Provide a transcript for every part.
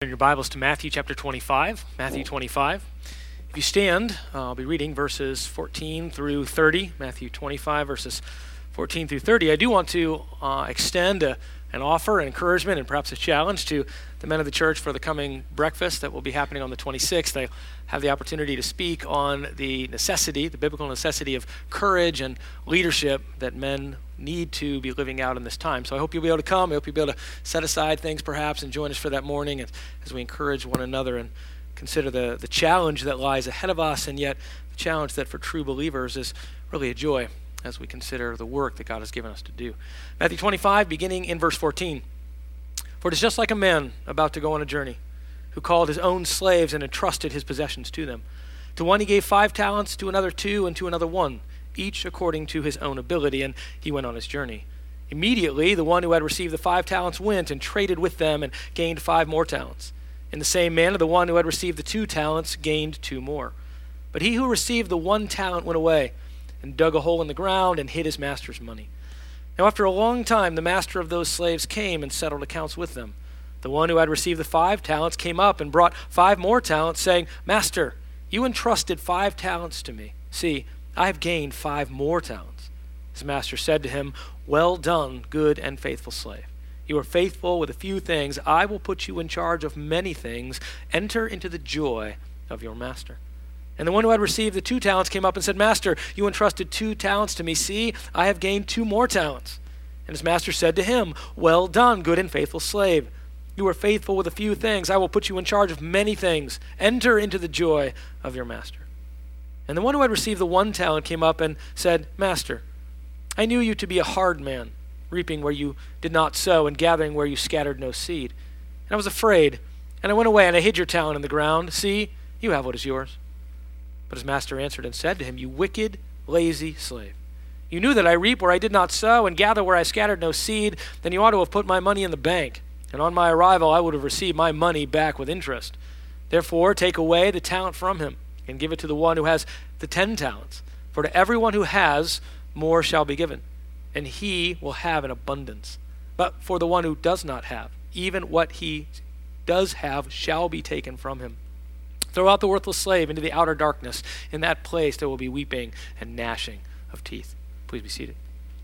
In your Bibles to Matthew chapter 25, Matthew 25. If you stand, I'll be reading verses 14 through 30, Matthew 25, verses 14 through 30. I do want to extend an offer, an encouragement, and perhaps a challenge to the men of the church for the coming breakfast that will be happening on the 26th. I have the opportunity to speak on the necessity, the biblical necessity of courage and leadership that men need to be living out in this time. So I hope you'll be able to come. I hope you'll be able to set aside things perhaps and join us for that morning as we encourage one another and consider the challenge that lies ahead of us, and yet the challenge that for true believers is really a joy as we consider the work that God has given us to do. Matthew 25, beginning in verse 14. For it is just like a man about to go on a journey, who called his own slaves and entrusted his possessions to them. To one he gave 5 talents, to another 2, and to another 1, each according to his own ability, and he went on his journey. Immediately the one who had received the 5 talents went and traded with them and gained 5 more talents. In the same manner the one who had received the 2 talents gained 2 more. But he who received the 1 talent went away and dug a hole in the ground and hid his master's money. Now after a long time the master of those slaves came and settled accounts with them. The one who had received the 5 talents came up and brought 5 more talents, saying, Master, you entrusted 5 talents to me. See, I have gained 5 more talents. His master said to him, Well done, good and faithful slave. You are faithful with a few things. I will put you in charge of many things. Enter into the joy of your master. And the one who had received the 2 talents came up and said, Master, you entrusted 2 talents to me. See, I have gained 2 more talents. And his master said to him, Well done, good and faithful slave. You are faithful with a few things. I will put you in charge of many things. Enter into the joy of your master. And the one who had received the 1 talent came up and said, Master, I knew you to be a hard man, reaping where you did not sow and gathering where you scattered no seed. And I was afraid, and I went away and I hid your talent in the ground. See, you have what is yours. But his master answered and said to him, You wicked, lazy slave. You knew that I reap where I did not sow and gather where I scattered no seed. Then you ought to have put my money in the bank, and on my arrival I would have received my money back with interest. Therefore take away the talent from him and give it to the one who has the 10 talents. For to everyone who has, more shall be given, and he will have an abundance. But for the one who does not have, even what he does have shall be taken from him. Throw out the worthless slave into the outer darkness. In that place there will be weeping and gnashing of teeth. Please be seated.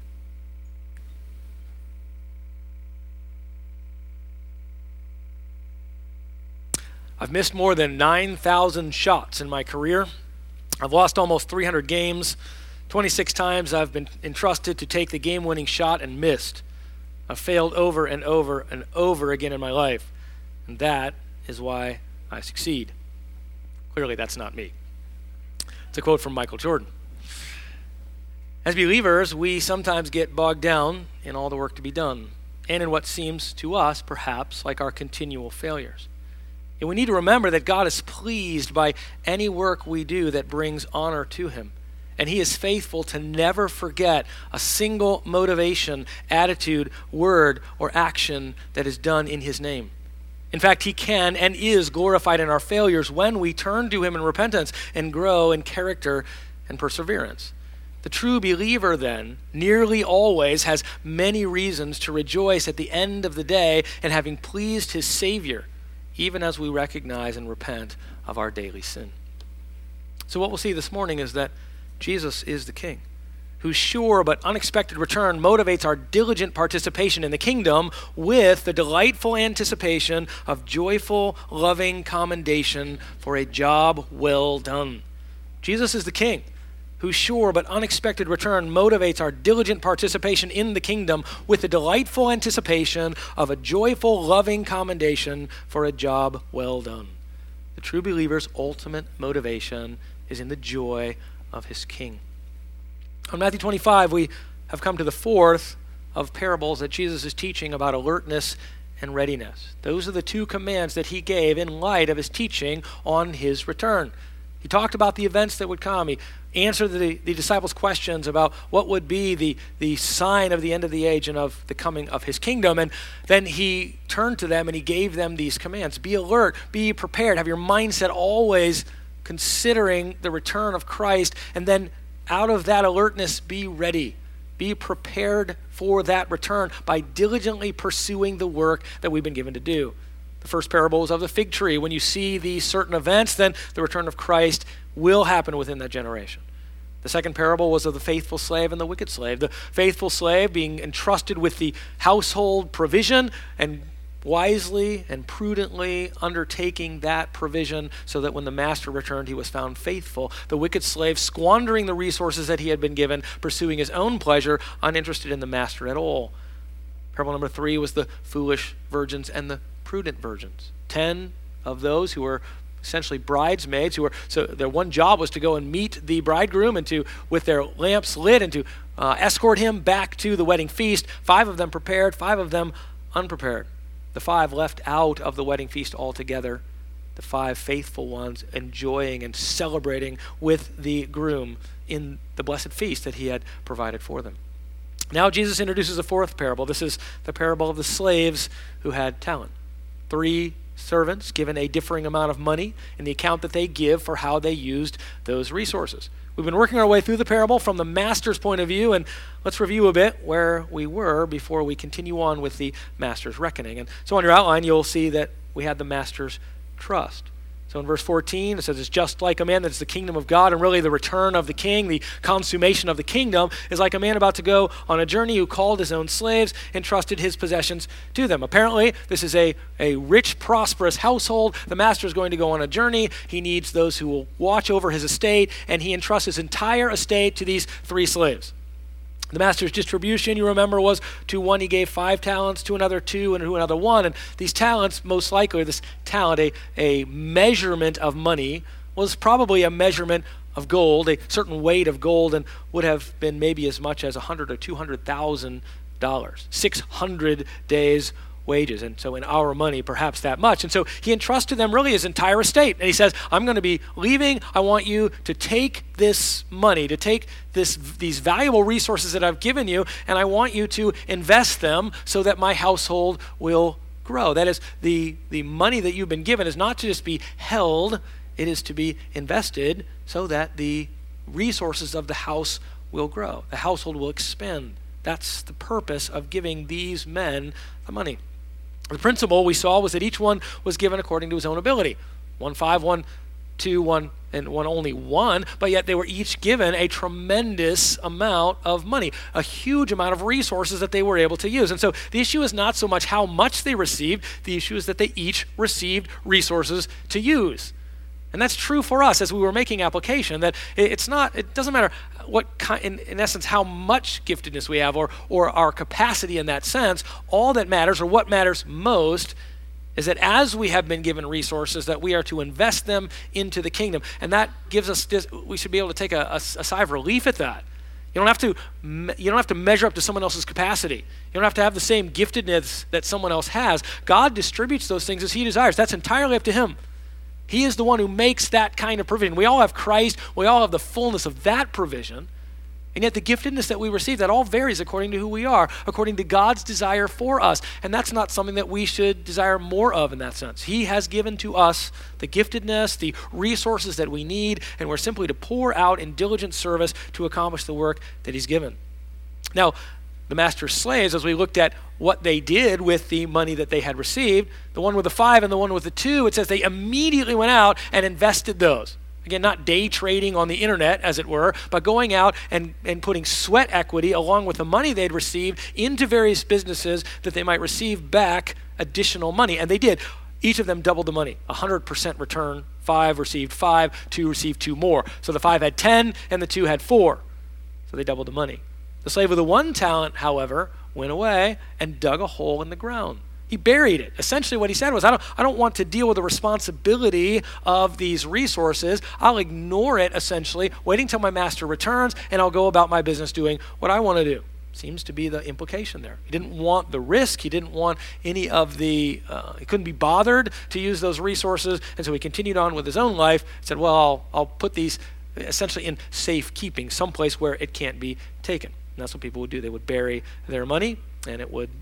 I've missed more than 9,000 shots in my career. I've lost almost 300 games. 26 times I've been entrusted to take the game-winning shot and missed. I've failed over and over and over again in my life, and that is why I succeed. Clearly, that's not me. It's a quote from Michael Jordan. As believers, we sometimes get bogged down in all the work to be done, and in what seems to us, perhaps, like our continual failures. And we need to remember that God is pleased by any work we do that brings honor to him. And he is faithful to never forget a single motivation, attitude, word, or action that is done in his name. In fact, he can and is glorified in our failures when we turn to him in repentance and grow in character and perseverance. The true believer, then, nearly always has many reasons to rejoice at the end of the day in having pleased his Savior, even as we recognize and repent of our daily sin. So what we'll see this morning is that Jesus is the King, whose sure but unexpected return motivates our diligent participation in the kingdom with the delightful anticipation of joyful, loving commendation for a job well done. Jesus is the King, whose sure but unexpected return motivates our diligent participation in the kingdom with the delightful anticipation of a joyful, loving commendation for a job well done. The true believer's ultimate motivation is in the joy of his King. On Matthew 25, we have come to the 4th of parables that Jesus is teaching about alertness and readiness. Those are the 2 commands that he gave in light of his teaching on his return. He talked about the events that would come. He answered the disciples' questions about what would be the sign of the end of the age and of the coming of his kingdom. And then he turned to them and he gave them these commands. Be alert, be prepared, have your mindset always considering the return of Christ, and then out of that alertness, be ready. Be prepared for that return by diligently pursuing the work that we've been given to do. The first parable is of the fig tree. When you see these certain events, then the return of Christ will happen within that generation. The second parable was of the faithful slave and the wicked slave. The faithful slave being entrusted with the household provision and wisely and prudently undertaking that provision so that when the master returned, he was found faithful. The wicked slave squandering the resources that he had been given, pursuing his own pleasure, uninterested in the master at all. Parable number 3 was the foolish virgins and the prudent virgins. 10 of those who were essentially bridesmaids, so their one job was to go and meet the bridegroom and to, with their lamps lit, and to escort him back to the wedding feast. 5 of them prepared, 5 of them unprepared. The 5 left out of the wedding feast altogether. The 5 faithful ones enjoying and celebrating with the groom in the blessed feast that he had provided for them. Now Jesus introduces a 4th parable. This is the parable of the slaves who had talent. 3 servants given a differing amount of money in the account that they give for how they used those resources. We've been working our way through the parable from the master's point of view, and let's review a bit where we were before we continue on with the master's reckoning. And so on your outline, you'll see that we had the master's trust. So in verse 14, it says, it's just like a man that's the kingdom of God, and really the return of the king, the consummation of the kingdom, is like a man about to go on a journey who called his own slaves and trusted his possessions to them. Apparently, this is a rich, prosperous household. The master is going to go on a journey. He needs those who will watch over his estate, and he entrusts his entire estate to these 3 slaves. The master's distribution, you remember, was to one he gave 5 talents, to another 2, and to another 1. And these talents, most likely, this talent, a measurement of money, was probably a measurement of gold, a certain weight of gold, and would have been maybe as much as $100,000 or $200,000, 600 days' wages. And so in our money, perhaps that much. And so he entrusts to them really his entire estate. And he says, I'm going to be leaving. I want you to take this money, to take these valuable resources that I've given you, and I want you to invest them so that my household will grow. That is, the money that you've been given is not to just be held, it is to be invested so that the resources of the house will grow. The household will expand. That's the purpose of giving these men the money. The principle we saw was that each one was given according to his own ability. 1 5, 1 2, 1, and 1 only 1, but yet they were each given a tremendous amount of money, a huge amount of resources that they were able to use. And so the issue is not so much how much they received, the issue is that they each received resources to use. And that's true for us as we were making application, that it doesn't matter what kind, in essence, how much giftedness we have or our capacity in that sense. All that matters, or what matters most, is that as we have been given resources, that we are to invest them into the kingdom. And that gives us, we should be able to take a sigh of relief at that. You don't have to measure up to someone else's capacity. You don't have to have the same giftedness that someone else has. God distributes those things as he desires. That's entirely up to him. He is the one who makes that kind of provision. We all have Christ. We all have the fullness of that provision. And yet the giftedness that we receive, that all varies according to who we are, according to God's desire for us. And that's not something that we should desire more of in that sense. He has given to us the giftedness, the resources that we need, and we're simply to pour out in diligent service to accomplish the work that he's given. Now, the master's slaves, as we looked at what they did with the money that they had received, the one with the 5 and the one with the 2, it says they immediately went out and invested those. Again, not day trading on the internet, as it were, but going out and putting sweat equity along with the money they'd received into various businesses that they might receive back additional money. And they did. Each of them doubled the money, 100% return. 5 received 5, 2 received 2 more. So the 5 had 10 and the 2 had 4. So they doubled the money. The slave with the 1 talent, however, went away and dug a hole in the ground. He buried it. Essentially what he said was, I don't want to deal with the responsibility of these resources. I'll ignore it, essentially, waiting till my master returns, and I'll go about my business doing what I want to do. Seems to be the implication there. He didn't want the risk. He didn't want any of the, he couldn't be bothered to use those resources, and so he continued on with his own life, said, well, I'll put these essentially in safekeeping, someplace where it can't be taken. And that's what people would do. They would bury their money, and it would,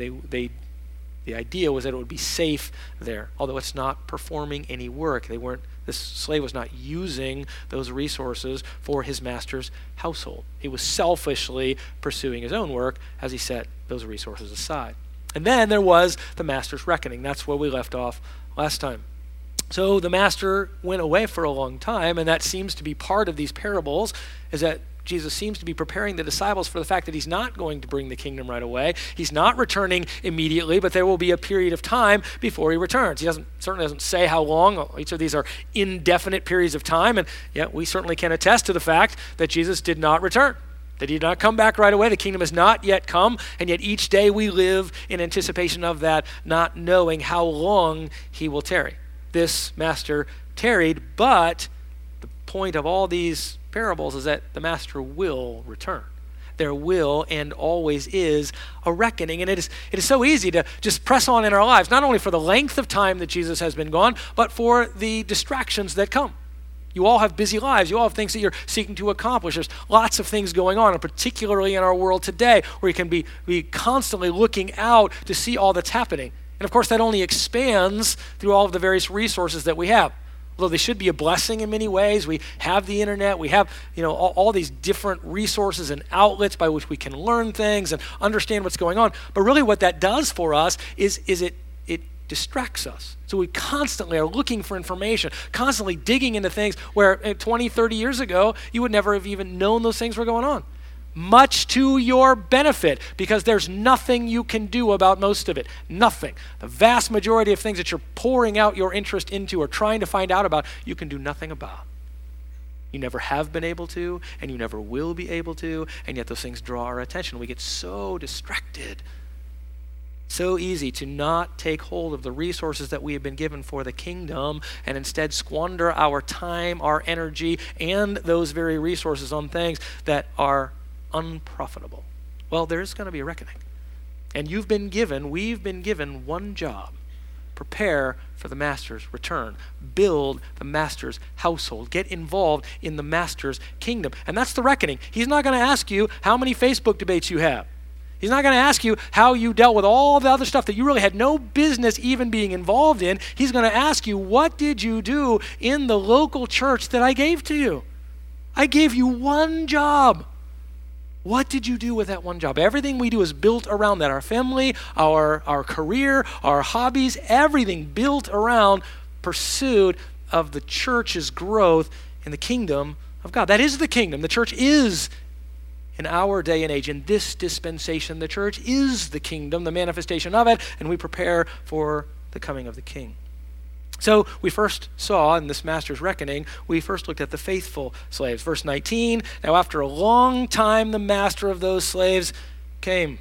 the idea was that it would be safe there, although it's not performing any work. This slave was not using those resources for his master's household. He was selfishly pursuing his own work as he set those resources aside. And then there was the master's reckoning. That's where we left off last time. So the master went away for a long time, and that seems to be part of these parables, is that Jesus seems to be preparing the disciples for the fact that he's not going to bring the kingdom right away. He's not returning immediately, but there will be a period of time before he returns. He certainly doesn't say how long. Each of these are indefinite periods of time, and yet we certainly can attest to the fact that Jesus did not return, that he did not come back right away. The kingdom has not yet come, and yet each day we live in anticipation of that, not knowing how long he will tarry. This master tarried, but the point of all these parables is that the master will return. There will and always is a reckoning, and it is so easy to just press on in our lives, not only for the length of time that Jesus has been gone, but for the distractions that come. You all have busy lives. You all have things that you're seeking to accomplish. There's lots of things going on, and particularly in our world today, where you can be constantly looking out to see all that's happening. And of course, that only expands through all of the various resources that we have. Although they should be a blessing in many ways. We have the internet. We have, all these different resources and outlets by which we can learn things and understand what's going on. But really what that does for us is it distracts us. So we constantly are looking for information, constantly digging into things where 20, 30 years ago, you would never have even known those things were going on. Much to your benefit, because there's nothing you can do about most of it. Nothing. The vast majority of things that you're pouring out your interest into or trying to find out about, you can do nothing about. You never have been able to, and you never will be able to, and yet those things draw our attention. We get so distracted. So easy to not take hold of the resources that we have been given for the kingdom and instead squander our time, our energy, and those very resources on things that are unprofitable. Well, there's going to be a reckoning. And we've been given one job. Prepare for the master's return. Build the master's household. Get involved in the master's kingdom. And that's the reckoning. He's not going to ask you how many Facebook debates you have. He's not going to ask you how you dealt with all the other stuff that you really had no business even being involved in. He's going to ask you, what did you do in the local church that I gave to you? I gave you one job. What did you do with that one job? Everything we do is built around that. Our family, our career, our hobbies, everything built around pursuit of the church's growth in the kingdom of God. That is the kingdom. The church is, in our day and age, in this dispensation, the church is the kingdom, the manifestation of it, and we prepare for the coming of the King. So we first saw in this master's reckoning, we first looked at the faithful slaves. Verse 19, now after a long time, the master of those slaves came.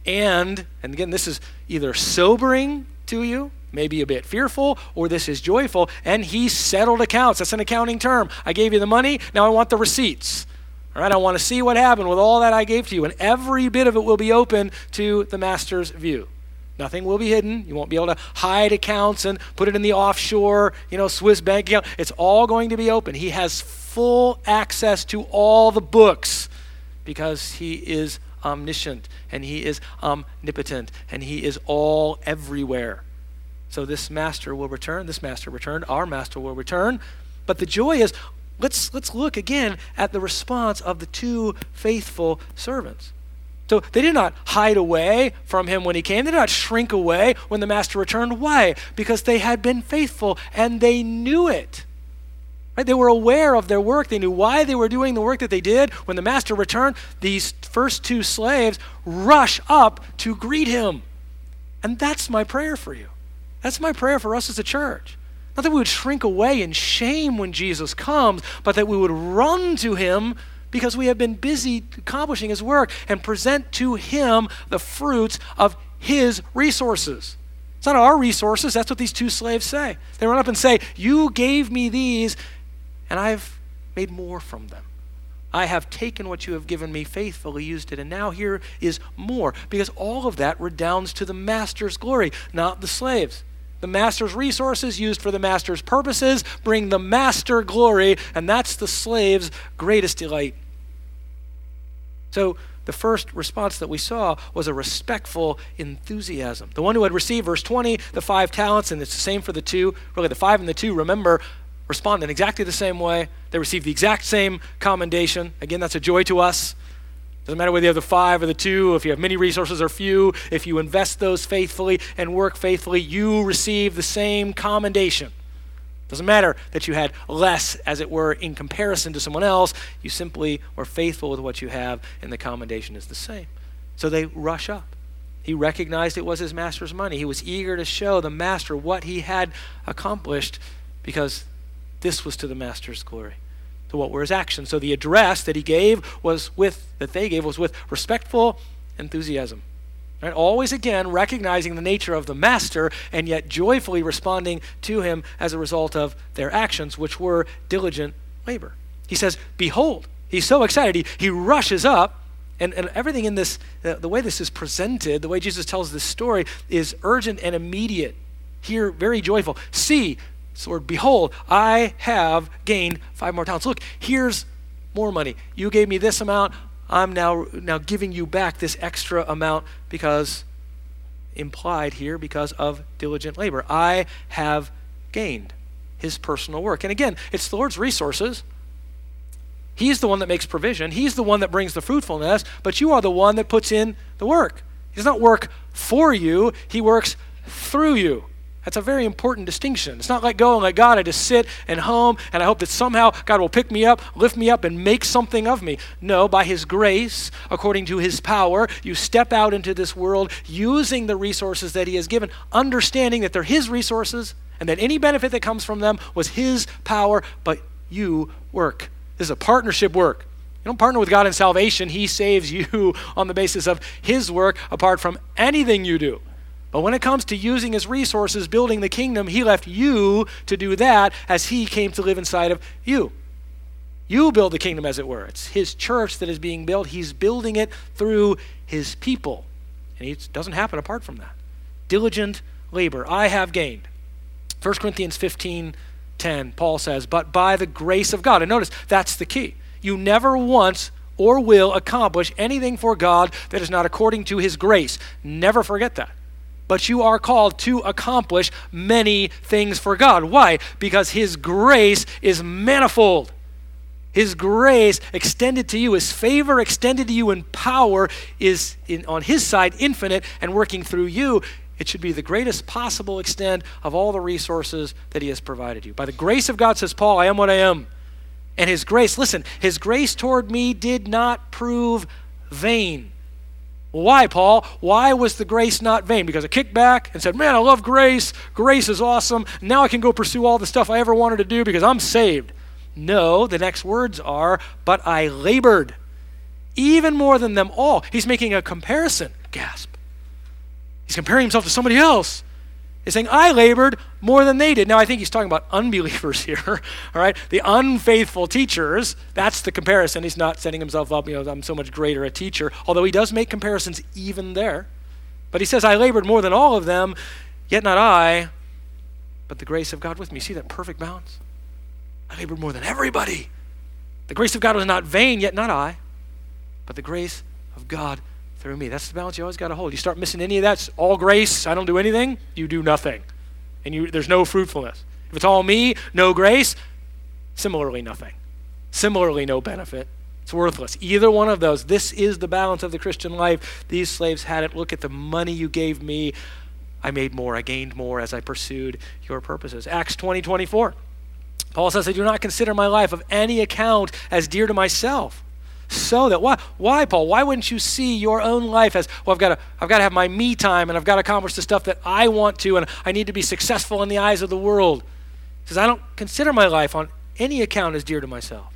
And again, this is either sobering to you, maybe a bit fearful, or this is joyful, and he settled accounts. That's an accounting term. I gave you the money, now I want the receipts. All right, I want to see what happened with all that I gave to you, and every bit of it will be open to the master's view. Nothing will be hidden. You won't be able to hide accounts and put it in the offshore, Swiss bank account. It's all going to be open. He has full access to all the books because he is omniscient and he is omnipotent and he is all everywhere. So this master will return. This master returned. Our master will return. But the joy is, let's look again at the response of the two faithful servants. So they did not hide away from him when he came. They did not shrink away when the master returned. Why? Because they had been faithful and they knew it. Right? They were aware of their work. They knew why they were doing the work that they did. When the master returned, these first two slaves rush up to greet him. And that's my prayer for you. That's my prayer for us as a church. Not that we would shrink away in shame when Jesus comes, but that we would run to him because we have been busy accomplishing his work and present to him the fruits of his resources. It's not our resources. That's what these two slaves say. They run up and say, you gave me these, and I've made more from them. I have taken what you have given me, faithfully used it, and now here is more. Because all of that redounds to the master's glory, not the slaves. The master's resources used for the master's purposes bring the master glory, and that's the slave's greatest delight. So the first response that we saw was a respectful enthusiasm. The one who had received, verse 20, the 5 talents, and it's the same for the 2. Really, the 5 and the 2, remember, respond in exactly the same way. They received the exact same commendation. Again, that's a joy to us. Doesn't matter whether you have the 5 or the 2, if you have many resources or few, if you invest those faithfully and work faithfully, you receive the same commendation. Doesn't matter that you had less, as it were, in comparison to someone else. You simply were faithful with what you have, and the commendation is the same. So they rush up. He recognized it was his master's money. He was eager to show the master what he had accomplished, because this was to the master's glory. So what were his actions? So the address that they gave was with respectful enthusiasm. Right? Always again recognizing the nature of the master, and yet joyfully responding to him as a result of their actions, which were diligent labor. He says, behold. He's so excited. He rushes up, and everything in this, the way this is presented, the way Jesus tells this story is urgent and immediate. Here, very joyful. See, Lord, behold, I have gained 5 more talents. Look, here's more money. You gave me this amount. I'm now giving you back this extra amount, because, implied here, because of diligent labor. I have gained his personal work. And again, it's the Lord's resources. He's the one that makes provision. He's the one that brings the fruitfulness, but you are the one that puts in the work. He does not work for you. He works through you. That's a very important distinction. It's not let go and let God. I just sit and home, and I hope that somehow God will pick me up, lift me up, and make something of me. No, by his grace, according to his power, you step out into this world using the resources that he has given, understanding that they're his resources and that any benefit that comes from them was his power, but you work. This is a partnership work. You don't partner with God in salvation. He saves you on the basis of his work apart from anything you do. But when it comes to using his resources, building the kingdom, he left you to do that as he came to live inside of you. You build the kingdom, as it were. It's his church that is being built. He's building it through his people. And it doesn't happen apart from that. Diligent labor. I have gained. 1 Corinthians 15:10, Paul says, but by the grace of God. And notice, that's the key. You never once or will accomplish anything for God that is not according to his grace. Never forget that. But you are called to accomplish many things for God. Why? Because his grace is manifold. His grace extended to you, his favor extended to you in power is on his side infinite and working through you. It should be the greatest possible extent of all the resources that he has provided you. By the grace of God, says Paul, I am what I am. And his grace, listen, his grace toward me did not prove vain. Why, Paul? Why was the grace not vain? Because I kicked back and said, man, I love grace. Grace is awesome. Now I can go pursue all the stuff I ever wanted to do because I'm saved. No, the next words are, but I labored even more than them all. He's making a comparison. Gasp. He's comparing himself to somebody else. He's saying, I labored more than they did. Now, I think he's talking about unbelievers here, all right? The unfaithful teachers, that's the comparison. He's not setting himself up, I'm so much greater a teacher, although he does make comparisons even there. But he says, I labored more than all of them, yet not I, but the grace of God with me. See that perfect balance? I labored more than everybody. The grace of God was not vain, yet not I, but the grace of God through me. That's the balance you always got to hold. You start missing any of that, it's all grace, I don't do anything, you do nothing. And there's no fruitfulness. If it's all me, no grace, similarly nothing. Similarly no benefit. It's worthless. Either one of those. This is the balance of the Christian life. These slaves had it. Look at the money you gave me. I made more. I gained more as I pursued your purposes. Acts 20:24. Paul says, I do not consider my life of any account as dear to myself. So that, why, Paul? Why wouldn't you see your own life as, well, I've got to have my me time, and I've got to accomplish the stuff that I want to, and I need to be successful in the eyes of the world. He says, I don't consider my life on any account as dear to myself,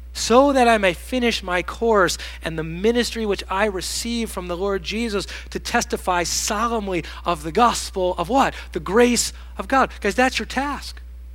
so that I may finish my course and the ministry which I received from the Lord Jesus to testify solemnly of the gospel of what? The grace of God. Guys, that's your task.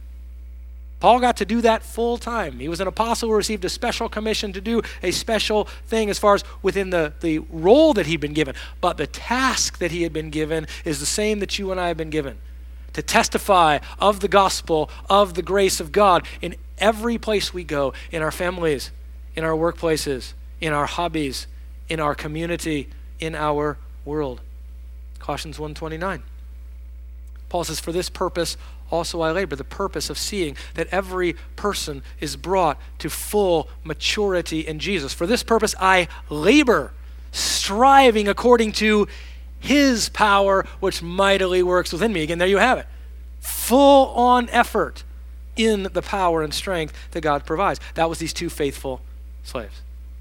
Paul got to do that full time. He was an apostle who received a special commission to do a special thing as far as within the role that he'd been given. But the task that he had been given is the same that you and I have been given. To testify of the gospel, of the grace of God in every place we go, in our families, in our workplaces, in our hobbies, in our community, in our world. Colossians 1:29. Paul says, for this purpose also I labor. The purpose of seeing that every person is brought to full maturity in Jesus. For this purpose I labor, striving according to his power, which mightily works within me. Again, there you have it. Full on effort in the power and strength that God provides. That was these two faithful slaves.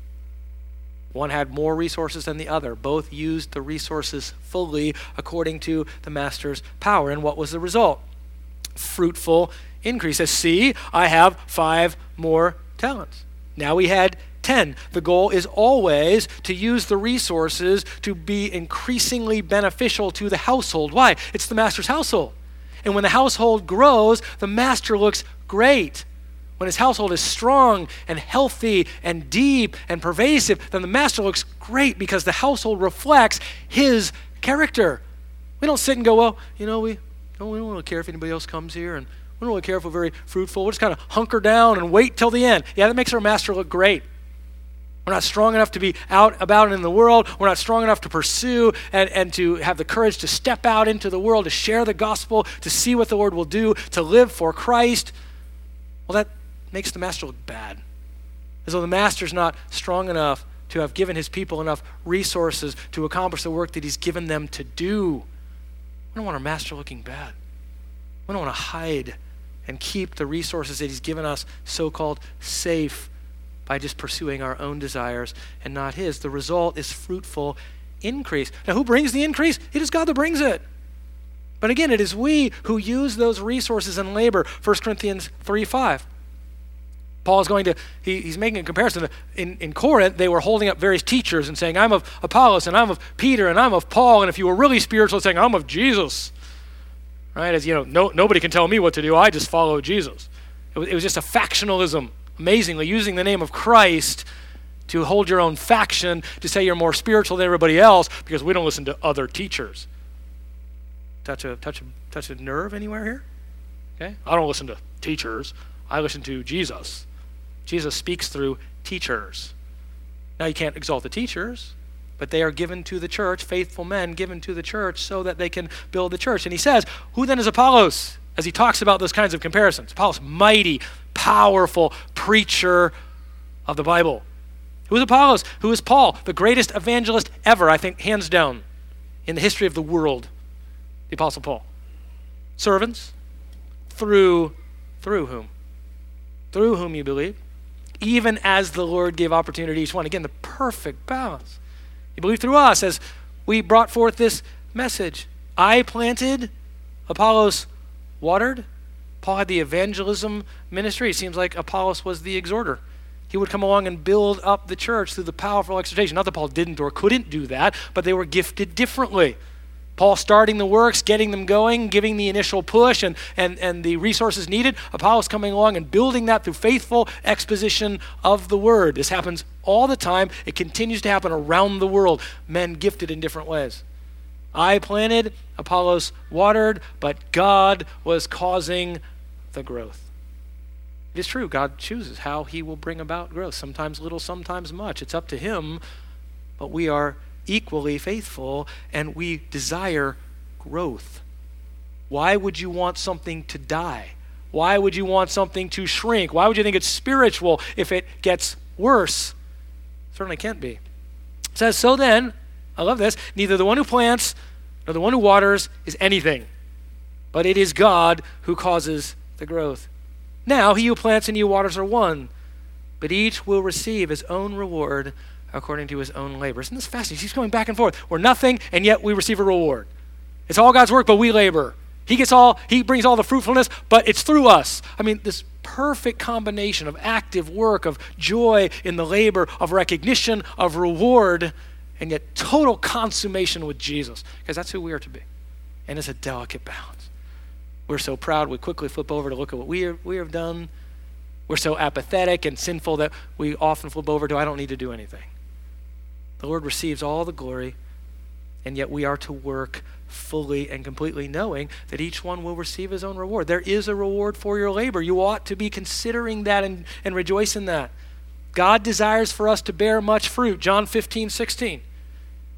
One had more resources than the other. Both used the resources fully according to the master's power. And what was the result? Fruitful increase. Says, see, I have 5 more talents. Now we had 10. The goal is always to use the resources to be increasingly beneficial to the household. Why? It's the master's household. And when the household grows, the master looks great. When his household is strong and healthy and deep and pervasive, then the master looks great because the household reflects his character. We don't sit and go, well, we don't really care if anybody else comes here, and we don't really care if we're very fruitful. We'll just kind of hunker down and wait till the end. Yeah, that makes our master look great. We're not strong enough to be out about in the world. We're not strong enough to pursue and to have the courage to step out into the world, to share the gospel, to see what the Lord will do, to live for Christ. Well, that makes the master look bad. As though the master's not strong enough to have given his people enough resources to accomplish the work that he's given them to do. We don't want our master looking bad. We don't want to hide and keep the resources that he's given us so-called safe by just pursuing our own desires and not his. The result is fruitful increase. Now, who brings the increase? It is God that brings it. But again, it is we who use those resources and labor. 1 Corinthians 3:5. Paul is going to, he's making a comparison. In Corinth, they were holding up various teachers and saying, I'm of Apollos, and I'm of Peter, and I'm of Paul, and if you were really spiritual, saying, I'm of Jesus. Right? As nobody can tell me what to do. I just follow Jesus. It was just a factionalism, amazingly, using the name of Christ to hold your own faction, to say you're more spiritual than everybody else because we don't listen to other teachers. Touch a nerve anywhere here? Okay? I don't listen to teachers. I listen to Jesus. Jesus speaks through teachers. Now, you can't exalt the teachers, but they are given to the church, faithful men given to the church so that they can build the church. And he says, who then is Apollos? As he talks about those kinds of comparisons. Apollos, mighty, powerful preacher of the Bible. Who is Apollos? Who is Paul? The greatest evangelist ever, I think, hands down, in the history of the world. The Apostle Paul. Servants, through whom? Through whom you believe, even as the Lord gave opportunity to each one. Again, the perfect balance. You believe through us as we brought forth this message. I planted, Apollos watered. Paul had the evangelism ministry. It seems like Apollos was the exhorter. He would come along and build up the church through the powerful exhortation. Not that Paul didn't or couldn't do that, but they were gifted differently. Paul starting the works, getting them going, giving the initial push and the resources needed. Apollos coming along and building that through faithful exposition of the word. This happens all the time. It continues to happen around the world. Men gifted in different ways. I planted, Apollos watered, but God was causing the growth. It is true, God chooses how he will bring about growth. Sometimes little, sometimes much. It's up to him, but we are equally faithful, and we desire growth. Why would you want something to die? Why would you want something to shrink? Why would you think it's spiritual if it gets worse? Certainly can't be. It says, so then, I love this, neither the one who plants nor the one who waters is anything, but it is God who causes the growth. Now he who plants and he who waters are one, but each will receive his own reward according to his own labor. Isn't this fascinating? He's going back and forth. We're nothing, and yet we receive a reward. It's all God's work, but we labor. He brings all the fruitfulness, but it's through us. I mean, this perfect combination of active work, of joy in the labor, of recognition, of reward, and yet total consummation with Jesus, because that's who we are to be. And it's a delicate balance. We're so proud, we quickly flip over to look at what we have done. We're so apathetic and sinful that we often flip over to, I don't need to do anything. The Lord receives all the glory, and yet we are to work fully and completely knowing that each one will receive his own reward. There is a reward for your labor. You ought to be considering that and rejoice in that. God desires for us to bear much fruit. John 15:16.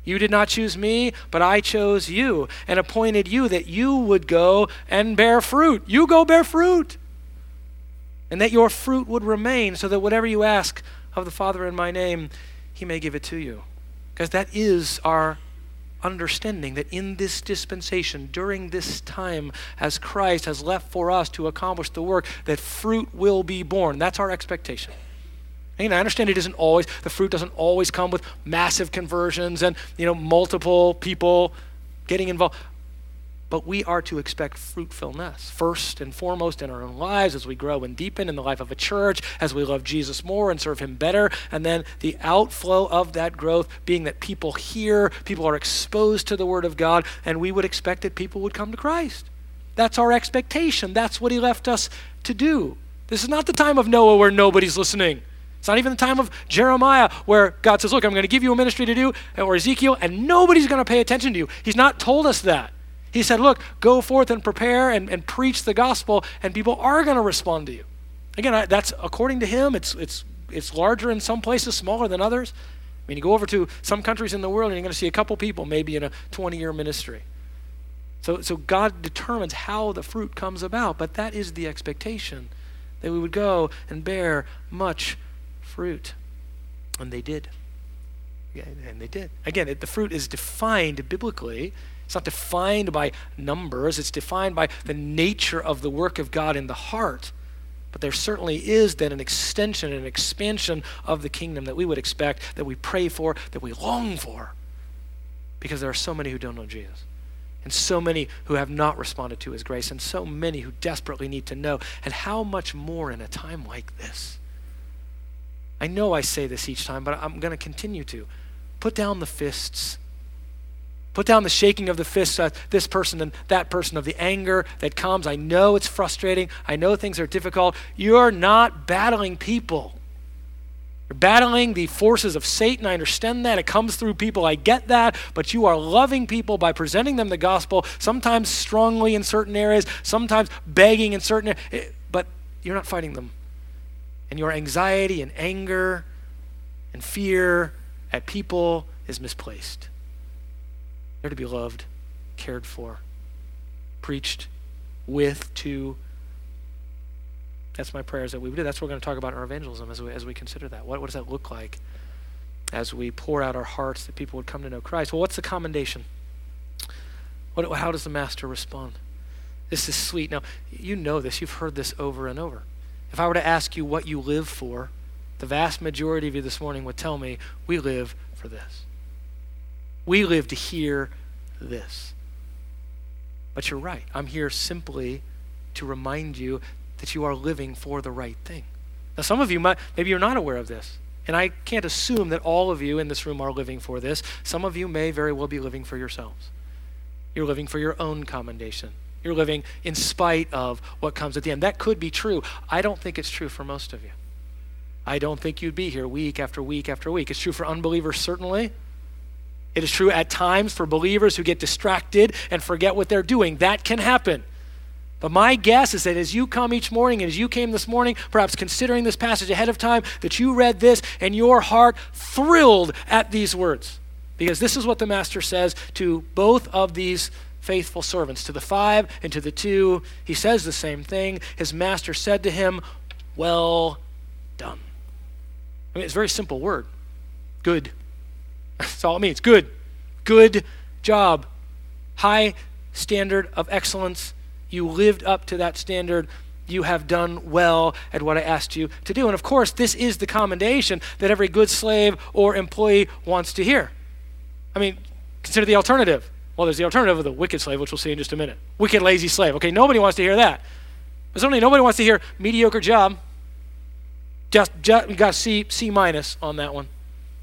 You did not choose me, but I chose you and appointed you that you would go and bear fruit. You go bear fruit. And that your fruit would remain, so that whatever you ask of the Father in my name, he may give it to you. Because that is our understanding, that in this dispensation, during this time, as Christ has left for us to accomplish the work, that fruit will be born. That's our expectation. And I understand the fruit doesn't always come with massive conversions and, multiple people getting involved. But we are to expect fruitfulness, first and foremost in our own lives as we grow and deepen in the life of a church, as we love Jesus more and serve him better, and then the outflow of that growth being that people hear, people are exposed to the word of God, and we would expect that people would come to Christ. That's our expectation. That's what he left us to do. This is not the time of Noah where nobody's listening. It's not even the time of Jeremiah where God says, look, I'm going to give you a ministry to do, or Ezekiel, and nobody's going to pay attention to you. He's not told us that. He said, look, go forth and prepare and preach the gospel, and people are going to respond to you. Again, that's according to him. It's larger in some places, smaller than others. I mean, you go over to some countries in the world, and you're going to see a couple people maybe in a 20-year ministry. So God determines how the fruit comes about, but that is the expectation, that we would go and bear much fruit. And they did. Yeah, and they did. Again, the fruit is defined biblically. It's not defined by numbers. It's defined by the nature of the work of God in the heart. But there certainly is then an extension and an expansion of the kingdom that we would expect, that we pray for, that we long for, because there are so many who don't know Jesus, and so many who have not responded to his grace, and so many who desperately need to know. And how much more in a time like this? I know I say this each time, but I'm going to continue to. Put down the fists. Put down the shaking of the fists at this person and that person, of the anger that comes. I know it's frustrating. I know things are difficult. You're not battling people. You're battling the forces of Satan. I understand that. It comes through people. I get that. But you are loving people by presenting them the gospel, sometimes strongly in certain areas, sometimes begging in certain areas. But you're not fighting them. And your anxiety and anger and fear at people is misplaced. They're to be loved, cared for, preached with, to. That's my prayers that we would do. That's what we're going to talk about in our evangelism as we consider that. What does that look like as we pour out our hearts that people would come to know Christ? Well, what's the commendation? How does the master respond? This is sweet. Now, you know this. You've heard this over and over. If I were to ask you what you live for, the vast majority of you this morning would tell me, we live for this. We live to hear this. But you're right. I'm here simply to remind you that you are living for the right thing. Now, some of you maybe you're not aware of this. And I can't assume that all of you in this room are living for this. Some of you may very well be living for yourselves. You're living for your own commendation. You're living in spite of what comes at the end. That could be true. I don't think it's true for most of you. I don't think you'd be here week after week after week. It's true for unbelievers, certainly. It is true at times for believers who get distracted and forget what they're doing. That can happen. But my guess is that as you come each morning, and as you came this morning, perhaps considering this passage ahead of time, that you read this and your heart thrilled at these words. Because this is what the master says to both of these faithful servants, to the 5 and to the 2. He says the same thing. His master said to him, well done. I mean, it's a very simple word. Good. That's all it means. Good. Good job. High standard of excellence. You lived up to that standard. You have done well at what I asked you to do. And of course, this is the commendation that every good slave or employee wants to hear. I mean, consider the alternative. Well, there's the alternative of the wicked slave, which we'll see in just a minute. Wicked, lazy slave. Okay, nobody wants to hear that. But certainly nobody wants to hear mediocre job. Just we got C minus on that one.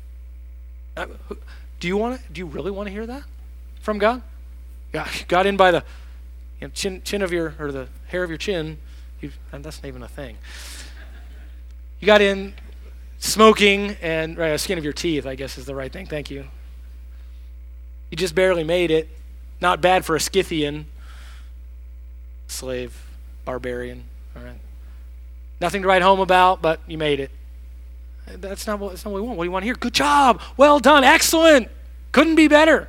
Do you really want to hear that from God? Yeah, got in by the chin of your, or the hair of your chin. And that's not even a thing. You got in smoking and skin of your teeth, I guess is the right thing. Thank you. You just barely made it. Not bad for a Scythian slave, barbarian. All right. Nothing to write home about, but you made it. That's not what we want. What do you want to hear? Good job. Well done. Excellent. Couldn't be better.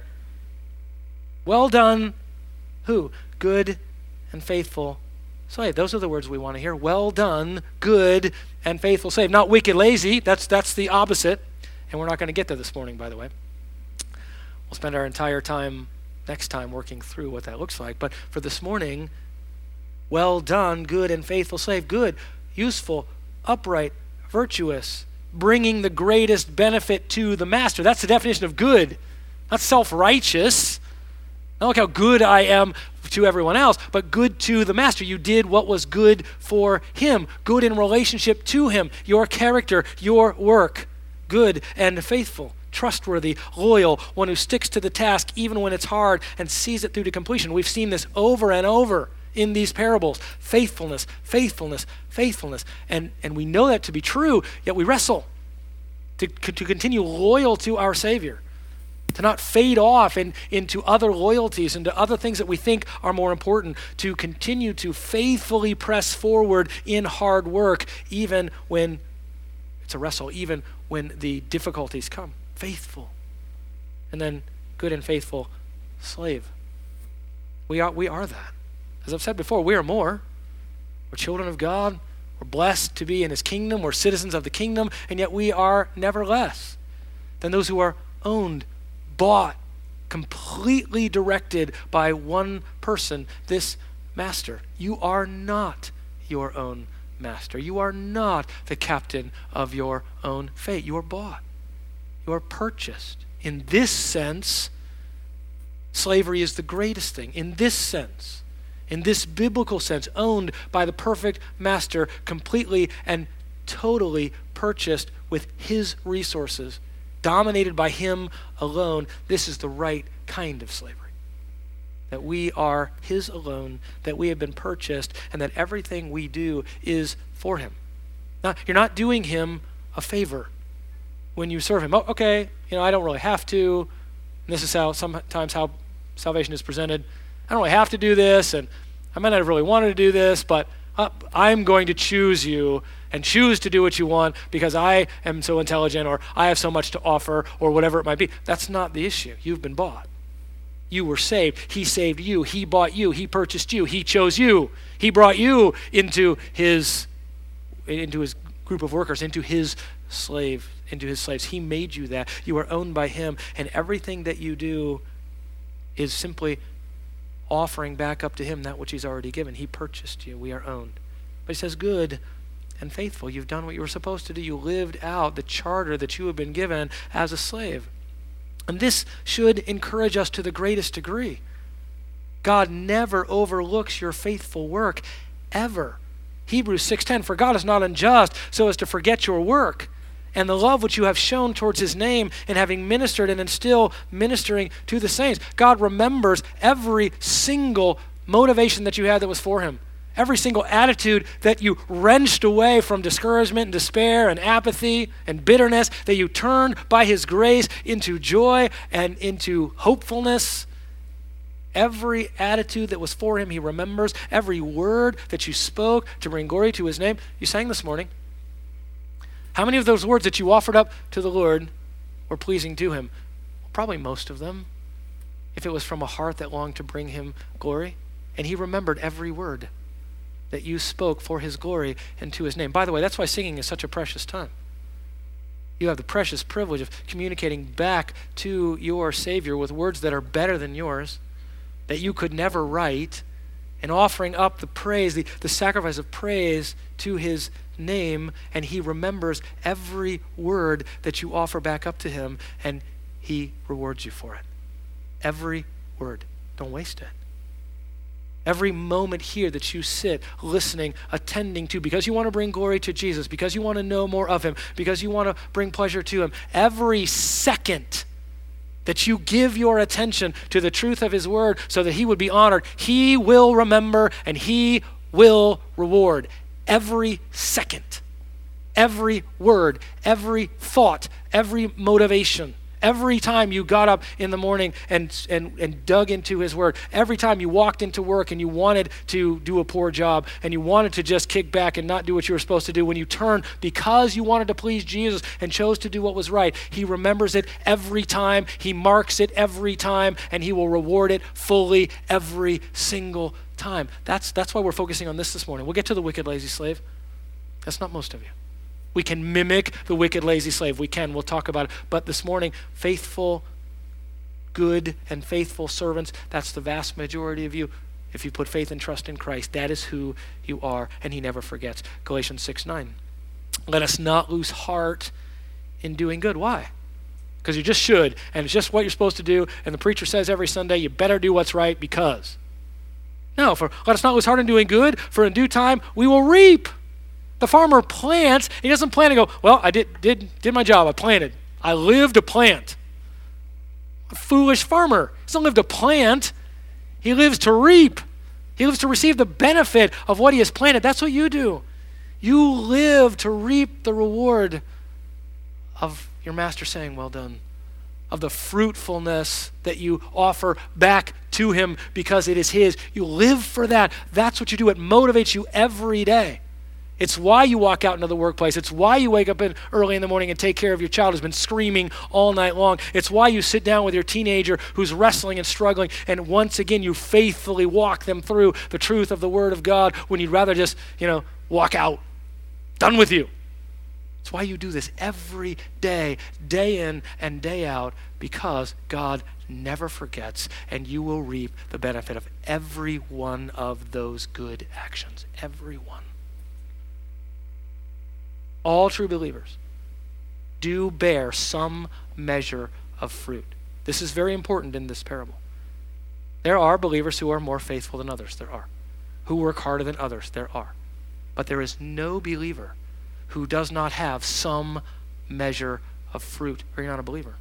Well done, who? Good and faithful slave. Those are the words we want to hear. Well done, good and faithful slave. Not wicked, lazy. That's the opposite. And we're not going to get there this morning, by the way. We'll spend our entire time next time working through what that looks like. But for this morning, well done, good and faithful slave. Good, useful, upright, virtuous, bringing the greatest benefit to the master. That's the definition of good. Not self-righteous. Not look how good I am to everyone else, but good to the master. You did what was good for him. Good in relationship to him. Your character, your work. Good and faithful. Trustworthy, loyal, one who sticks to the task even when it's hard and sees it through to completion. We've seen this over and over in these parables. Faithfulness, faithfulness, faithfulness. And we know that to be true, yet we wrestle to continue loyal to our Savior, to not fade off into other loyalties, into other things that we think are more important, to continue to faithfully press forward in hard work, even when it's a wrestle, even when the difficulties come. Faithful. And then good and faithful slave. We are that. As I've said before, we are more. We're children of God. We're blessed to be in his kingdom. We're citizens of the kingdom, and yet we are never less than those who are owned, bought, completely directed by one person, this master. You are not your own master. You are not the captain of your own fate. You are bought. You are purchased. In this sense, slavery is the greatest thing. In this sense, in this biblical sense, owned by the perfect master, completely and totally purchased with his resources, dominated by him alone. This is the right kind of slavery. That we are his alone, that we have been purchased, and that everything we do is for him. Now, you're not doing him a favor when you serve him. Oh, okay, I don't really have to. And this is sometimes how salvation is presented. I don't really have to do this, and I might not have really wanted to do this, but I'm going to choose you and choose to do what you want because I am so intelligent, or I have so much to offer, or whatever it might be. That's not the issue. You've been bought. You were saved. He saved you. He bought you. He purchased you. He chose you. He brought you into his group of workers, into his slaves. He made you that. You are owned by him, and everything that you do is simply offering back up to him that which he's already given. He purchased you. We are owned. But he says, good and faithful. You've done what you were supposed to do. You lived out the charter that you have been given as a slave. And this should encourage us to the greatest degree. God never overlooks your faithful work, ever. Hebrews 6:10, for God is not unjust so as to forget your work and the love which you have shown towards his name in having ministered and in still ministering to the saints. God remembers every single motivation that you had that was for him. Every single attitude that you wrenched away from discouragement and despair and apathy and bitterness, that you turned by his grace into joy and into hopefulness. Every attitude that was for him, he remembers. Every word that you spoke to bring glory to his name. You sang this morning. How many of those words that you offered up to the Lord were pleasing to him? Probably most of them, if it was from a heart that longed to bring him glory. And he remembered every word that you spoke for his glory and to his name. By the way, that's why singing is such a precious time. You have the precious privilege of communicating back to your Savior with words that are better than yours, that you could never write, and offering up the praise, the sacrifice of praise to his name, and he remembers every word that you offer back up to him, and he rewards you for it. Every word. Don't waste it. Every moment here that you sit, listening, attending to, because you want to bring glory to Jesus, because you want to know more of him, because you want to bring pleasure to him, every second that you give your attention to the truth of his word so that he would be honored, he will remember and he will reward. Every second, every word, every thought, every motivation, Every time you got up in the morning and dug into his word, every time you walked into work and you wanted to do a poor job and you wanted to just kick back and not do what you were supposed to do, when you turned because you wanted to please Jesus and chose to do what was right, he remembers it every time, he marks it every time, and he will reward it fully every single time. That's why we're focusing on this morning. We'll get to the wicked, lazy slave. That's not most of you. We can mimic the wicked, lazy slave. We can. We'll talk about it. But this morning, faithful, good, and faithful servants, that's the vast majority of you. If you put faith and trust in Christ, that is who you are, and he never forgets. Galatians 6:9. Let us not lose heart in doing good. Why? Because you just should, and it's just what you're supposed to do, and the preacher says every Sunday, you better do what's right because. No, let us not lose heart in doing good, for in due time we will reap. The farmer plants. He doesn't plant and go, well, I did my job. I planted. I lived to plant. A foolish farmer. He doesn't live to plant. He lives to reap. He lives to receive the benefit of what he has planted. That's what you do. You live to reap the reward of your master saying, well done, of the fruitfulness that you offer back to him because it is his. You live for that. That's what you do. It motivates you every day. It's why you walk out into the workplace. It's why you wake up early in the morning and take care of your child who's been screaming all night long. It's why you sit down with your teenager who's wrestling and struggling, and once again you faithfully walk them through the truth of the Word of God when you'd rather just, walk out. Done with you. It's why you do this every day, day in and day out, because God never forgets, and you will reap the benefit of every one of those good actions. Every one. All true believers do bear some measure of fruit. This is very important in this parable. There are believers who are more faithful than others. There are. Who work harder than others. There are. But there is no believer who does not have some measure of fruit, or you're not a believer.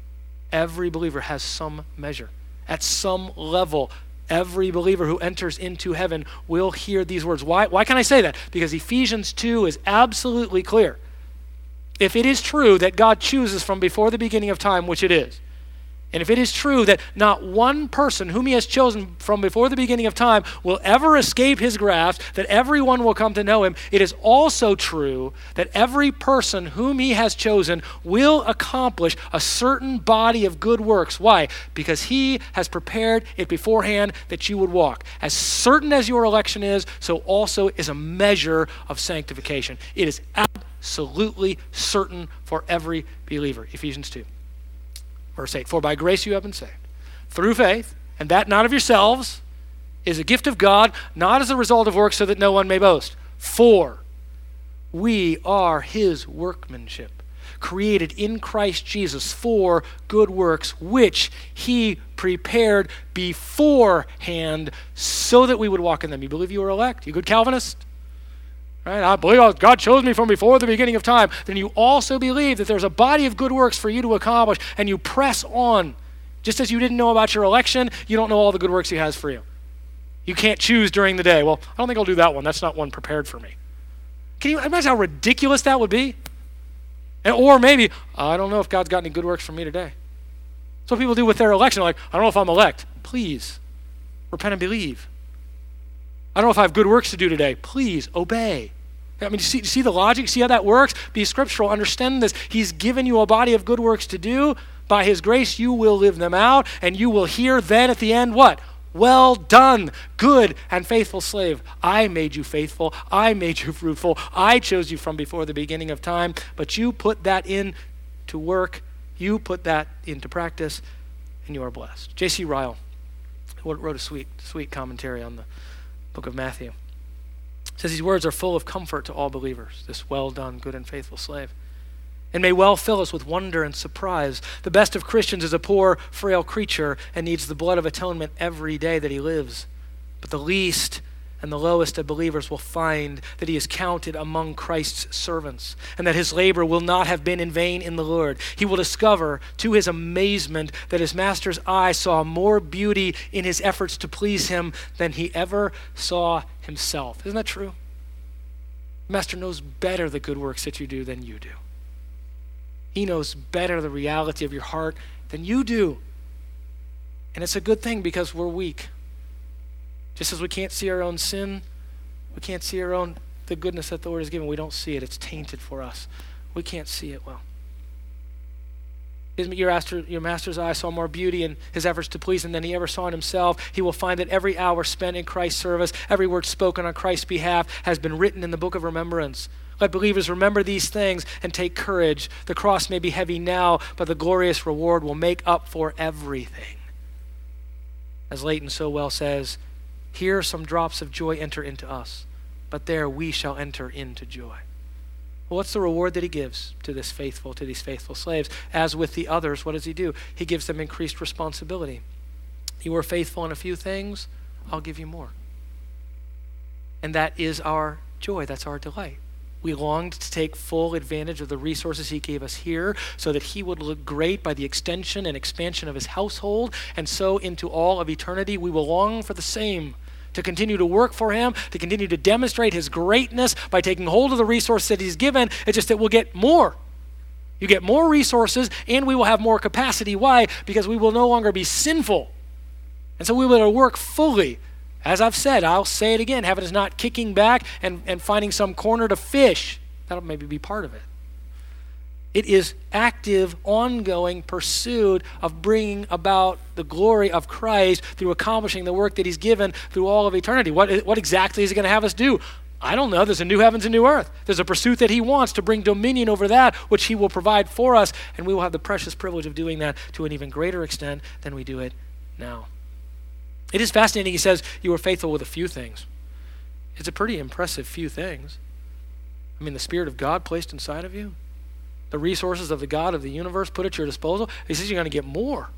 Every believer has some measure. At some level, every believer who enters into heaven will hear these words. Why can I say that? Because Ephesians 2 is absolutely clear. If it is true that God chooses from before the beginning of time, which it is, and if it is true that not one person whom he has chosen from before the beginning of time will ever escape his grasp, that everyone will come to know him, it is also true that every person whom he has chosen will accomplish a certain body of good works. Why? Because he has prepared it beforehand that you would walk. As certain as your election is, so also is a measure of sanctification. It is absolutely certain for every believer. Ephesians 2. Verse 8, for by grace you have been saved, through faith, and that not of yourselves, is a gift of God, not as a result of works, so that no one may boast. For we are his workmanship, created in Christ Jesus for good works, which he prepared beforehand so that we would walk in them. You believe you are elect? You good Calvinist? Right? I believe God chose me from before the beginning of time. Then you also believe that there's a body of good works for you to accomplish, and you press on. Just as you didn't know about your election, you don't know all the good works he has for you. You can't choose during the day. Well, I don't think I'll do that one. That's not one prepared for me. Can you imagine how ridiculous that would be? Or maybe, I don't know if God's got any good works for me today. That's what people do with their election. Like, I don't know if I'm elect. Please, repent and believe. I don't know if I have good works to do today. Please, obey. I mean, you see the logic? See how that works? Be scriptural. Understand this. He's given you a body of good works to do. By his grace, you will live them out, and you will hear then at the end what? Well done, good and faithful slave. I made you faithful. I made you fruitful. I chose you from before the beginning of time, but you put that into work. You put that into practice, and you are blessed. J.C. Ryle wrote a sweet commentary on the book of Matthew. Says these words are full of comfort to all believers, this well done, good and faithful slave, and may well fill us with wonder and surprise. The best of Christians is a poor, frail creature and needs the blood of atonement every day that he lives. But the least and the lowest of believers will find that he is counted among Christ's servants, and that his labor will not have been in vain in the Lord. He will discover, to his amazement, that his master's eye saw more beauty in his efforts to please him than he ever saw himself. Isn't that true? The master knows better the good works that you do than you do. He knows better the reality of your heart than you do. And it's a good thing because we're weak. Just as we can't see our own sin, we can't see the goodness that the Lord has given. We don't see it. It's tainted for us. We can't see it well. Your master's eye saw more beauty in his efforts to please him than he ever saw in himself. He will find that every hour spent in Christ's service, every word spoken on Christ's behalf has been written in the book of remembrance. Let believers remember these things and take courage. The cross may be heavy now, but the glorious reward will make up for everything. As Leighton so well says, here some drops of joy enter into us, but there we shall enter into joy. Well, what's the reward that he gives to these faithful slaves? As with the others, what does he do? He gives them increased responsibility. You were faithful in a few things, I'll give you more. And that is our joy, that's our delight. We longed to take full advantage of the resources he gave us here so that he would look great by the extension and expansion of his household, and so into all of eternity we will long for the same. To continue to work for him, to continue to demonstrate his greatness by taking hold of the resources that he's given. It's just that we'll get more. You get more resources and we will have more capacity. Why? Because we will no longer be sinful. And so we will work fully. As I've said, I'll say it again, heaven is not kicking back and finding some corner to fish. That'll maybe be part of it. It is active, ongoing pursuit of bringing about the glory of Christ through accomplishing the work that he's given through all of eternity. What exactly is he going to have us do? I don't know. There's a new heavens and new earth. There's a pursuit that he wants to bring dominion over that, which he will provide for us, and we will have the precious privilege of doing that to an even greater extent than we do it now. It is fascinating. He says, you were faithful with a few things. It's a pretty impressive few things. I mean, the Spirit of God placed inside of you, the resources of the God of the universe put at your disposal. He says you're going to get more.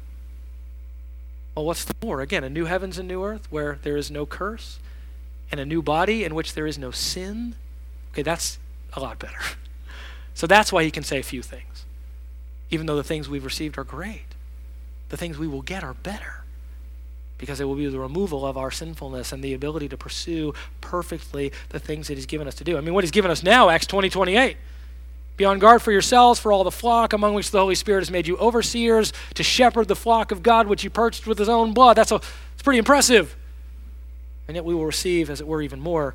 Well, what's the more? Again, a new heavens and new earth where there is no curse, and a new body in which there is no sin. Okay, that's a lot better. So that's why he can say a few things. Even though the things we've received are great, the things we will get are better, because it will be the removal of our sinfulness and the ability to pursue perfectly the things that he's given us to do. I mean, what he's given us now, Acts 20:28. Be on guard for yourselves, for all the flock among which the Holy Spirit has made you overseers, to shepherd the flock of God which he purchased with his own blood. It's pretty impressive. And yet we will receive, as it were, even more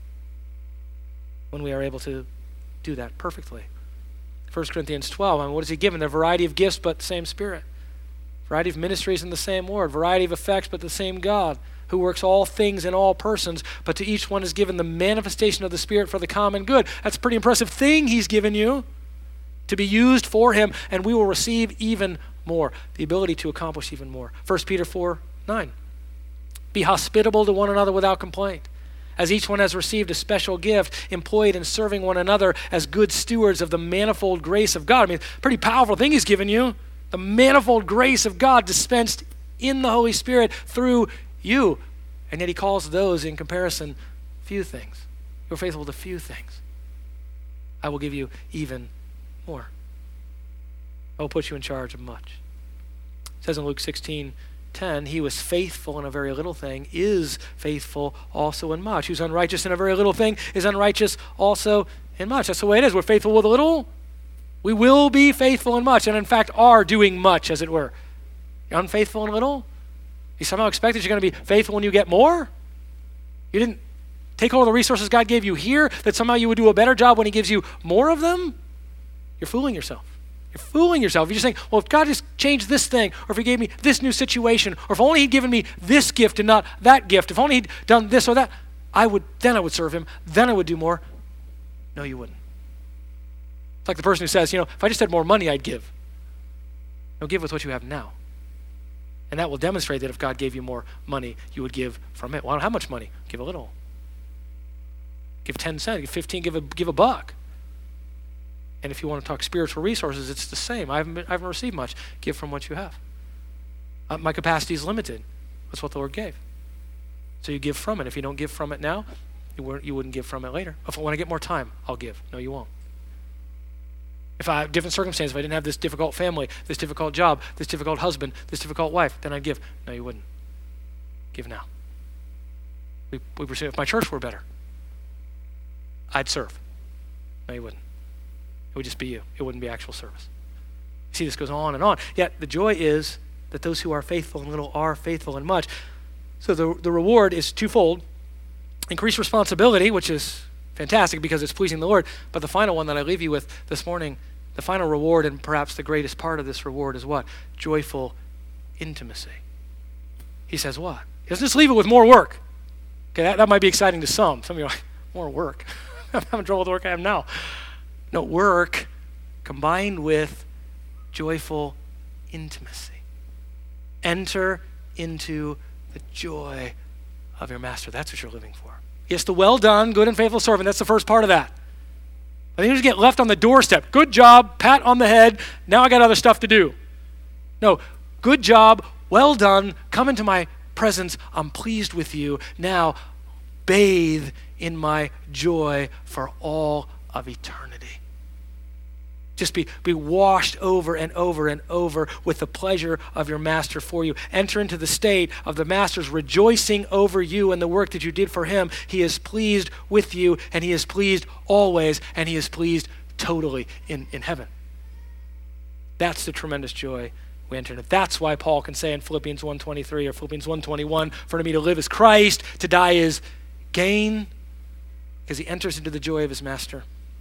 when we are able to do that perfectly. 1 Corinthians 12, I mean, what is he given? A variety of gifts, but the same Spirit. Variety of ministries in the same Lord. Variety of effects, but the same God, who works all things in all persons, but to each one is given the manifestation of the Spirit for the common good. That's a pretty impressive thing he's given you to be used for him, and we will receive even more, the ability to accomplish even more. 1 Peter 4:9. Be hospitable to one another without complaint, as each one has received a special gift, employed in serving one another as good stewards of the manifold grace of God. I mean, pretty powerful thing he's given you. The manifold grace of God dispensed in the Holy Spirit through you. And yet he calls those, in comparison, few things. You're faithful to few things. I will give you even more. I will put you in charge of much. It says in Luke 16:10, he was faithful in a very little thing, is faithful also in much. Who's unrighteous in a very little thing is unrighteous also in much. That's the way it is. We're faithful with a little, we will be faithful in much, and in fact are doing much, as it were. You're unfaithful in a little? You somehow expect that you're going to be faithful when you get more? You didn't take hold of the resources God gave you here, that somehow you would do a better job when he gives you more of them? You're fooling yourself. You're fooling yourself. You're just saying, well, if God just changed this thing, or if he gave me this new situation, or if only he'd given me this gift and not that gift, if only he'd done this or that, then I would serve him, then I would do more. No, you wouldn't. It's like the person who says, if I just had more money, I'd give. No, give with what you have now. And that will demonstrate that if God gave you more money, you would give from it. Well, how much money? Give a little. Give 10 cents, give 15, give a buck. And if you want to talk spiritual resources, it's the same. I haven't received much. Give from what you have. My capacity is limited. That's what the Lord gave. So you give from it. If you don't give from it now, you wouldn't give from it later. When I get more time, I'll give. No, you won't. If I have different circumstances, if I didn't have this difficult family, this difficult job, this difficult husband, this difficult wife, then I'd give. No, you wouldn't. Give now. We pursue. If my church were better, I'd serve. No, you wouldn't. It would just be you. It wouldn't be actual service. See, this goes on and on. Yet the joy is that those who are faithful in little are faithful in much. So the reward is twofold. Increased responsibility, which is fantastic because it's pleasing the Lord. But the final one that I leave you with this morning, the final reward and perhaps the greatest part of this reward is what? Joyful intimacy. He says what? He doesn't just leave it with more work. Okay, that might be exciting to some. Some of you are like, more work. I'm having trouble with the work I have now. No, work combined with joyful intimacy. Enter into the joy of your master. That's what you're living for. Yes, the well done, good and faithful servant. That's the first part of that. I think you just get left on the doorstep. Good job, pat on the head. Now I got other stuff to do. No, good job, well done. Come into my presence. I'm pleased with you. Now bathe in my joy for all of eternity. Just be washed over and over and over with the pleasure of your master for you. Enter into the state of the master's rejoicing over you and the work that you did for him. He is pleased with you, and he is pleased always, and he is pleased totally in heaven. That's the tremendous joy we enter into. That's why Paul can say in Philippians 1:23 or Philippians 1:21, for me to live is Christ, to die is gain, because he enters into the joy of his master.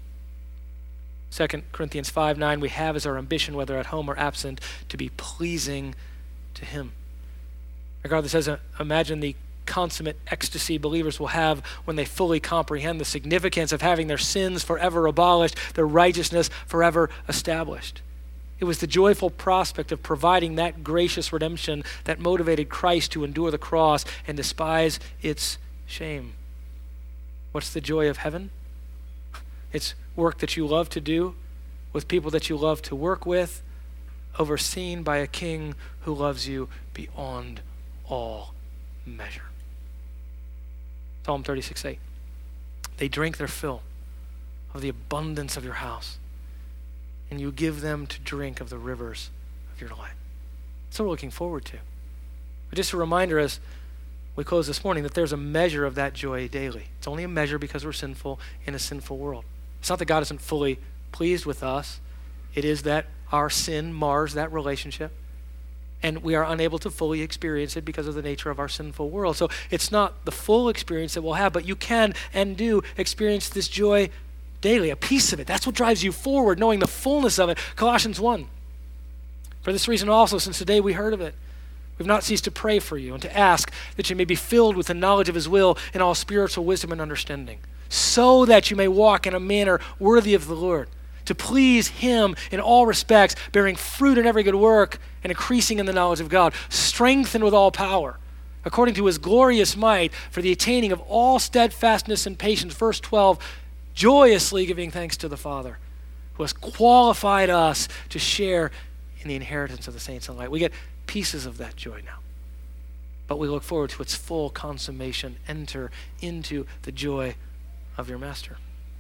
2 Corinthians 5:9, we have as our ambition, whether at home or absent, to be pleasing to him. Regardless, says, imagine the consummate ecstasy believers will have when they fully comprehend the significance of having their sins forever abolished, their righteousness forever established. It was the joyful prospect of providing that gracious redemption that motivated Christ to endure the cross and despise its shame. What's the joy of heaven? It's work that you love to do with people that you love to work with, overseen by a king who loves you beyond all measure. Psalm 36:8. They drink their fill of the abundance of your house, and you give them to drink of the rivers of your delight. That's what we're looking forward to. But just a reminder as we close this morning that there's a measure of that joy daily. It's only a measure because we're sinful in a sinful world. It's not that God isn't fully pleased with us. It is that our sin mars that relationship, and we are unable to fully experience it because of the nature of our sinful world. So it's not the full experience that we'll have, but you can and do experience this joy daily, a piece of it. That's what drives you forward, knowing the fullness of it. Colossians 1. For this reason also, since the day we heard of it, we've not ceased to pray for you and to ask that you may be filled with the knowledge of his will in all spiritual wisdom and understanding, so that you may walk in a manner worthy of the Lord, to please him in all respects, bearing fruit in every good work and increasing in the knowledge of God, strengthened with all power, according to his glorious might, for the attaining of all steadfastness and patience. Verse 12, joyously giving thanks to the Father, who has qualified us to share in the inheritance of the saints in light. We get pieces of that joy now, but we look forward to its full consummation. Enter into the joy of your master.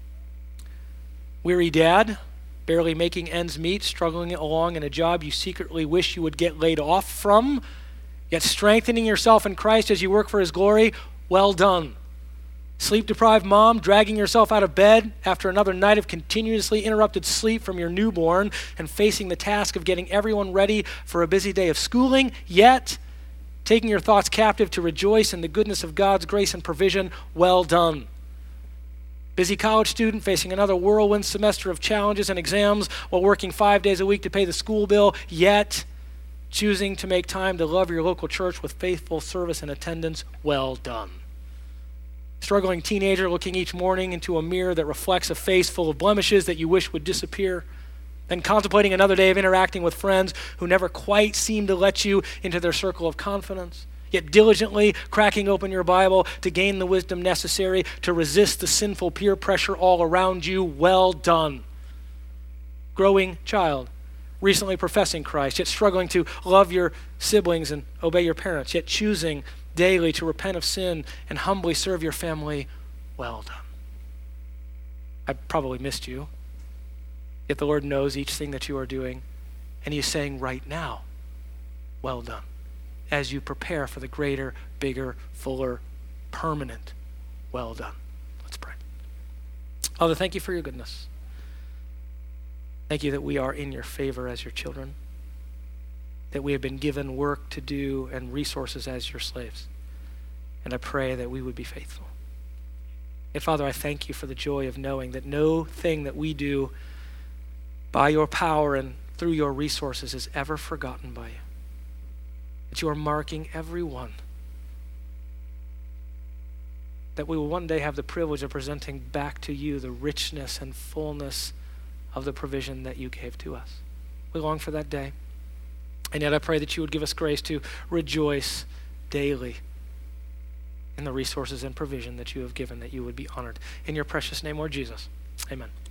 Weary dad, barely making ends meet, struggling along in a job you secretly wish you would get laid off from, yet strengthening yourself in Christ as you work for his glory, well done. Sleep-deprived mom, dragging yourself out of bed after another night of continuously interrupted sleep from your newborn and facing the task of getting everyone ready for a busy day of schooling, yet taking your thoughts captive to rejoice in the goodness of God's grace and provision, well done. Busy college student facing another whirlwind semester of challenges and exams while working 5 days a week to pay the school bill, yet choosing to make time to love your local church with faithful service and attendance, well done. Struggling teenager looking each morning into a mirror that reflects a face full of blemishes that you wish would disappear, then contemplating another day of interacting with friends who never quite seem to let you into their circle of confidence, yet diligently cracking open your Bible to gain the wisdom necessary to resist the sinful peer pressure all around you, well done. Growing child, recently professing Christ, yet struggling to love your siblings and obey your parents, yet choosing daily to repent of sin and humbly serve your family, well done. I probably missed you, yet the Lord knows each thing that you are doing, and he is saying right now, well done, as you prepare for the greater, bigger, fuller, permanent, well done. Let's pray. Father, thank you for your goodness. Thank you that we are in your favor as your children, that we have been given work to do and resources as your slaves. And I pray that we would be faithful. And Father, I thank you for the joy of knowing that no thing that we do by your power and through your resources is ever forgotten by you. That you are marking every one. That we will one day have the privilege of presenting back to you the richness and fullness of the provision that you gave to us. We long for that day. And yet I pray that you would give us grace to rejoice daily in the resources and provision that you have given, that you would be honored. In your precious name, Lord Jesus, amen.